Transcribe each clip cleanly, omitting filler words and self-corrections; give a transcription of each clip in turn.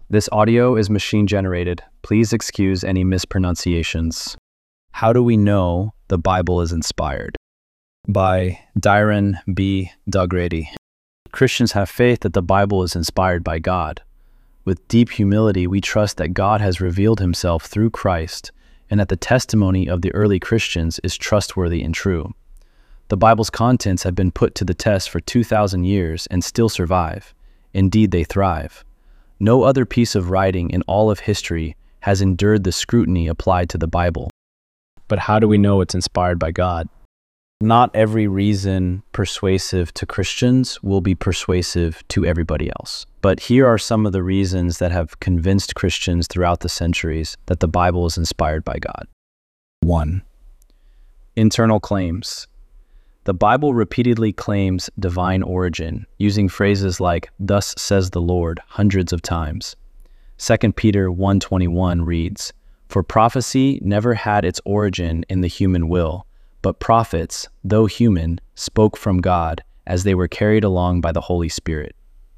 This audio is machine generated. Please excuse any mispronunciations. How do we know the Bible is inspired? By Dyron B. Dougrady. Christians have faith that the Bible is inspired by God. With deep humility, we trust that God has revealed himself through Christ and that the testimony of the early Christians is trustworthy and true. The Bible's contents have been put to the test for 2,000 years and still survive. Indeed, they thrive. No other piece of writing in all of history has endured the scrutiny applied to the Bible. But how do we know it's inspired by God? Not every reason persuasive to Christians will be persuasive to everybody else. But here are some of the reasons that have convinced Christians throughout the centuries that the Bible is inspired by God. 1. Internal claims. The Bible repeatedly claims divine origin, using phrases like, "Thus says the Lord," hundreds of times. 2 Peter 1:21 reads, "For prophecy never had its origin in the human will, but prophets, though human, spoke from God as they were carried along by the Holy Spirit."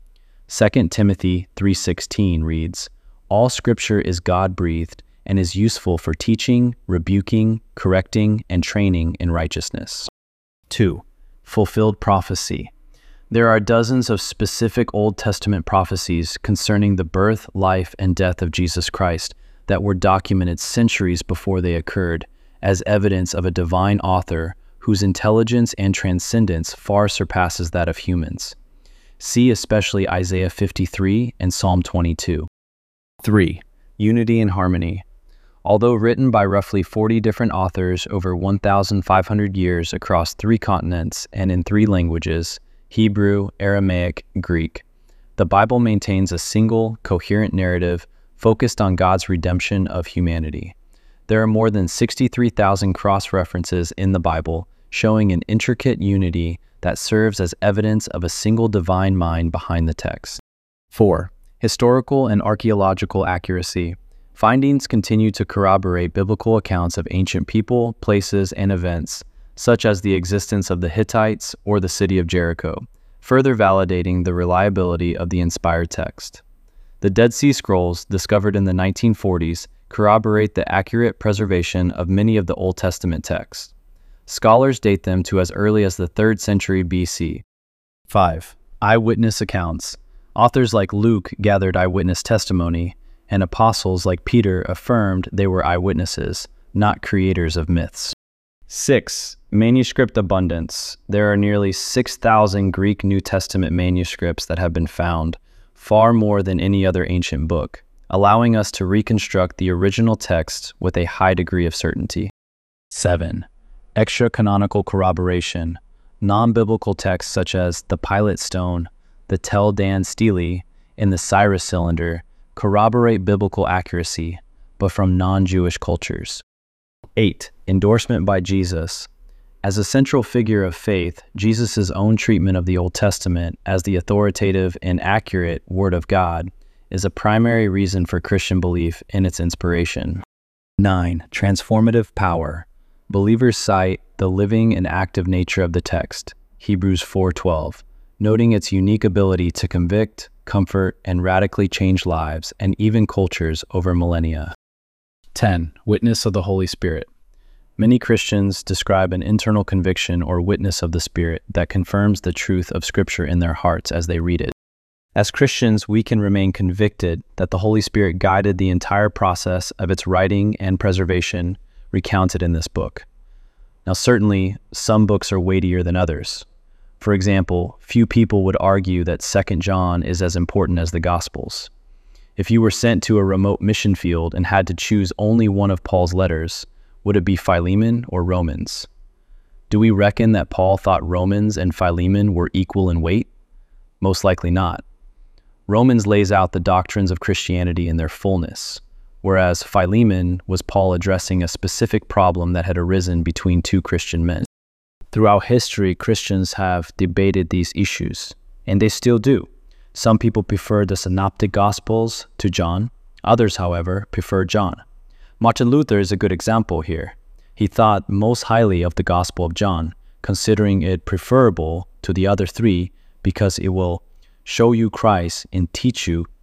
2 Timothy 3:16 reads, "All Scripture is God-breathed and is useful for teaching, rebuking, correcting, and training in righteousness." 2. Fulfilled prophecy. There are dozens of specific Old Testament prophecies concerning the birth, life, and death of Jesus Christ that were documented centuries before they occurred, as evidence of a divine author whose intelligence and transcendence far surpasses that of humans. See especially Isaiah 53 and Psalm 22. 3. Unity and harmony. Although written by roughly 40 different authors over 1,500 years across 3 continents and in 3 languages, Hebrew, Aramaic, Greek, the Bible maintains a single, coherent narrative focused on God's redemption of humanity. There are more than 63,000 cross-references in the Bible, showing an intricate unity that serves as evidence of a single divine mind behind the text. 4. Historical and archaeological accuracy. Findings continue to corroborate biblical accounts of ancient people, places, and events, such as the existence of the Hittites or the city of Jericho, further validating the reliability of the inspired text. The Dead Sea Scrolls, discovered in the 1940s, corroborate the accurate preservation of many of the Old Testament texts. Scholars date them to as early as the 3rd century BC. 5. Eyewitness accounts. Authors like Luke gathered eyewitness testimony, and apostles like Peter affirmed they were eyewitnesses, not creators of myths. 6. Manuscript abundance. There are nearly 6,000 Greek New Testament manuscripts that have been found, far more than any other ancient book, allowing us to reconstruct the original text with a high degree of certainty. 7. Extra-canonical corroboration. Non-biblical texts such as the Pilate Stone, the Tel Dan Stele, and the Cyrus Cylinder corroborate biblical accuracy, but from non-Jewish cultures. 8. Endorsement by Jesus. As a central figure of faith, Jesus' own treatment of the Old Testament as the authoritative and accurate Word of God is a primary reason for Christian belief in its inspiration. 9. Transformative power. Believers cite the living and active nature of the text, Hebrews 4:12, noting its unique ability to convict, comfort, and radically change lives and even cultures over millennia. 10. Witness of the Holy Spirit. Many Christians describe an internal conviction or witness of the Spirit that confirms the truth of Scripture in their hearts as they read it. As Christians, we can remain convicted that the Holy Spirit guided the entire process of its writing and preservation recounted in this book. Now, certainly, some books are weightier than others. For example, few people would argue that 2 John is as important as the Gospels. If you were sent to a remote mission field and had to choose only one of Paul's letters, would it be Philemon or Romans? Do we reckon that Paul thought Romans and Philemon were equal in weight? Most likely not. Romans lays out the doctrines of Christianity in their fullness, whereas Philemon was Paul addressing a specific problem that had arisen between 2 Christian men. Throughout history, Christians have debated these issues, and they still do. Some people prefer the Synoptic Gospels to John. Others, however, prefer John. Martin Luther is a good example here. He thought most highly of the Gospel of John, considering it preferable to the other 3 because it will show you Christ and teach you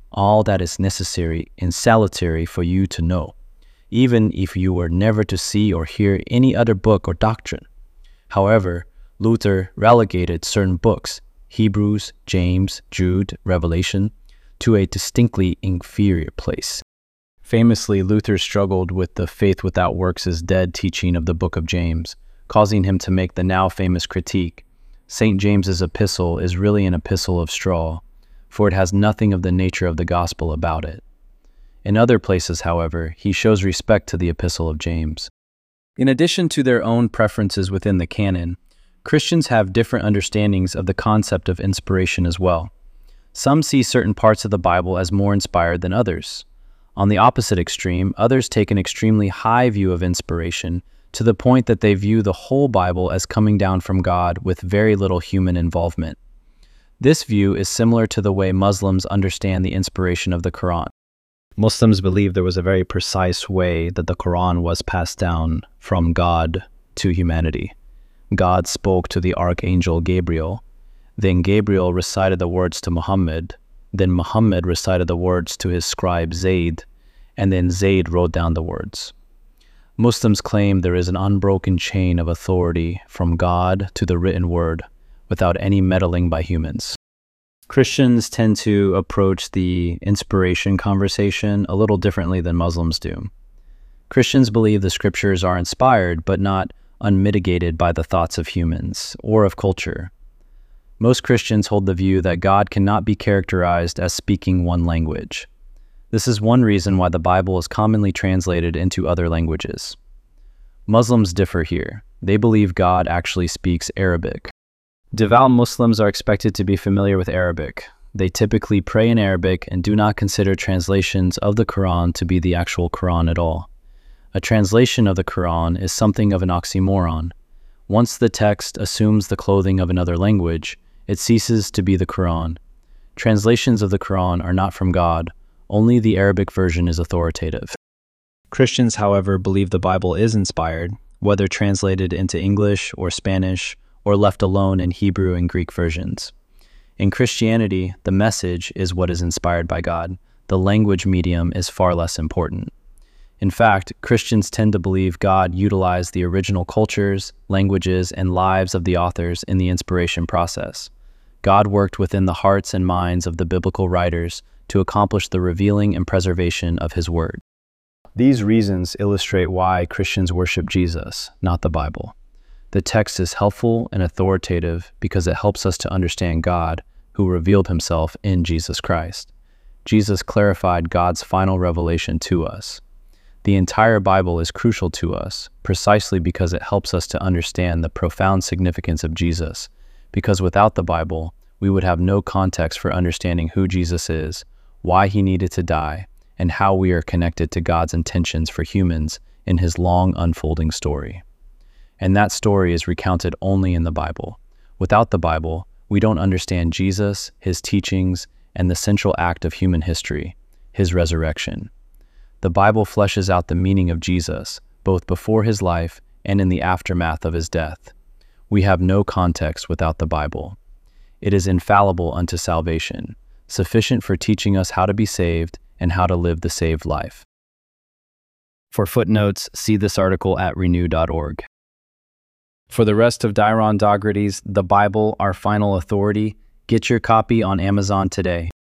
all that is necessary and salutary for you to know, even if you were never to see or hear any other book or doctrine. However, Luther relegated certain books, Hebrews, James, Jude, Revelation, to a distinctly inferior place. Famously, Luther struggled with the faith without works is dead teaching of the book of James, causing him to make the now famous critique, St. James's epistle is really an epistle of straw, for it has nothing of the nature of the gospel about it. In other places, however, he shows respect to the epistle of James. In addition to their own preferences within the canon, Christians have different understandings of the concept of inspiration as well. Some see certain parts of the Bible as more inspired than others. On the opposite extreme, others take an extremely high view of inspiration to the point that they view the whole Bible as coming down from God with very little human involvement. This view is similar to the way Muslims understand the inspiration of the Quran. Muslims believe there was a very precise way that the Quran was passed down from God to humanity. God spoke to the archangel Gabriel, then Gabriel recited the words to Muhammad, then Muhammad recited the words to his scribe Zayd, and then Zayd wrote down the words. Muslims claim there is an unbroken chain of authority from God to the written word, without any meddling by humans. Christians tend to approach the inspiration conversation a little differently than Muslims do. Christians believe the scriptures are inspired, but not unmitigated by the thoughts of humans or of culture. Most Christians hold the view that God cannot be characterized as speaking one language. This is one reason why the Bible is commonly translated into other languages. Muslims differ here. They believe God actually speaks Arabic. Devout Muslims are expected to be familiar with Arabic. They typically pray in Arabic and do not consider translations of the Quran to be the actual Quran at all. A translation of the Quran is something of an oxymoron. Once the text assumes the clothing of another language, it ceases to be the Quran. Translations of the Quran are not from God. Only the Arabic version is authoritative. Christians, however, believe the Bible is inspired, whether translated into English or Spanish, or left alone in Hebrew and Greek versions. In Christianity, the message is what is inspired by God. The language medium is far less important. In fact, Christians tend to believe God utilized the original cultures, languages, and lives of the authors in the inspiration process. God worked within the hearts and minds of the biblical writers to accomplish the revealing and preservation of His Word. These reasons illustrate why Christians worship Jesus, not the Bible. The text is helpful and authoritative because it helps us to understand God, who revealed Himself in Jesus Christ. Jesus clarified God's final revelation to us. The entire Bible is crucial to us, precisely because it helps us to understand the profound significance of Jesus, because without the Bible, we would have no context for understanding who Jesus is, why He needed to die, and how we are connected to God's intentions for humans in His long unfolding story. And that story is recounted only in the Bible. Without the Bible, we don't understand Jesus, His teachings, and the central act of human history, His resurrection. The Bible fleshes out the meaning of Jesus, both before His life and in the aftermath of His death. We have no context without the Bible. It is infallible unto salvation, sufficient for teaching us how to be saved and how to live the saved life. For footnotes, see this article at renew.org. For the rest of Dairon Daugherty's The Bible, Our Final Authority, get your copy on Amazon today.